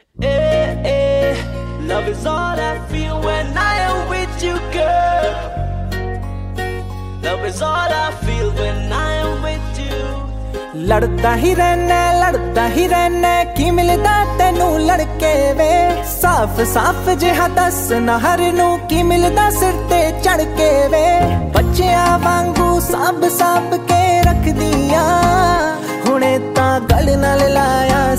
Love is all I feel when I am with you, girl. Love is all I feel when I am with you. लड़ता ही रहना की मिलदा तेनू लड़के वे साफ साफ जिहा दस नहर नू की मिलदा सिर ते चढ़ के वे बच्चियां वांगू साब साब के रख दिया हुणे तां गल नाल लाया